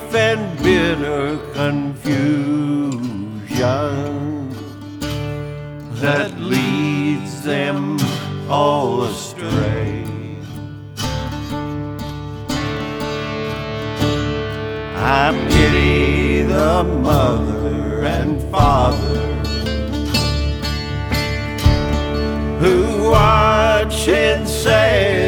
strife and bitter confusion that leads them all astray. I pity the mother and father who watch in sad